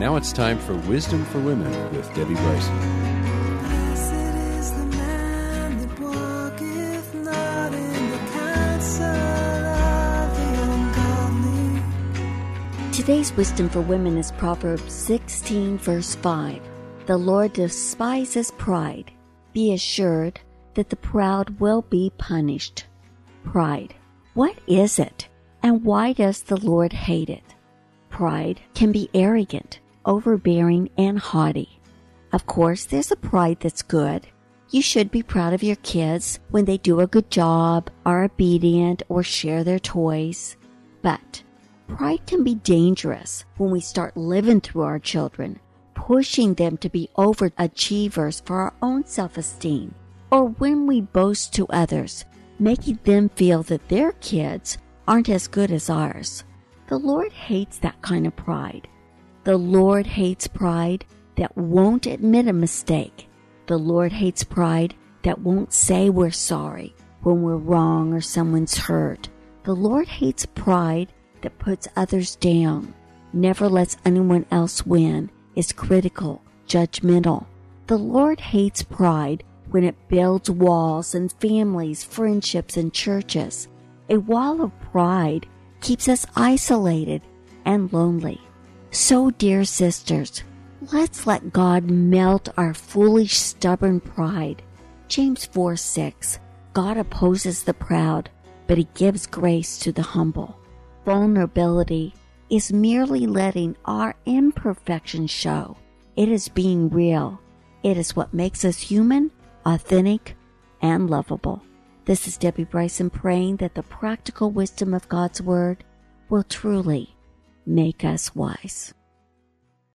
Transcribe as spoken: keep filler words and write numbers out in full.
Now it's time for Wisdom for Women with Debbie Bryson. Blessed is the man that walketh not in the counsel of the ungodly. Today's Wisdom for Women is Proverbs sixteen, verse five. The Lord despises pride. Be assured that the proud will be punished. Pride. What is it, and why does the Lord hate it? Pride can be arrogant, overbearing, and haughty. Of course, there's a pride that's good. You should be proud of your kids when they do a good job, are obedient, or share their toys. But pride can be dangerous when we start living through our children, pushing them to be overachievers for our own self-esteem, or when we boast to others, making them feel that their kids aren't as good as ours. The Lord hates that kind of pride. The Lord hates pride that won't admit a mistake. The Lord hates pride that won't say we're sorry when we're wrong or someone's hurt. The Lord hates pride that puts others down, never lets anyone else win, is critical, judgmental. The Lord hates pride when it builds walls in families, friendships, and churches. A wall of pride keeps us isolated and lonely. So, dear sisters, let's let God melt our foolish, stubborn pride. James four six, God opposes the proud, but He gives grace to the humble. Vulnerability is merely letting our imperfections show. It is being real. It is what makes us human, authentic, and lovable. This is Debbie Bryson praying that the practical wisdom of God's Word will truly make us wise.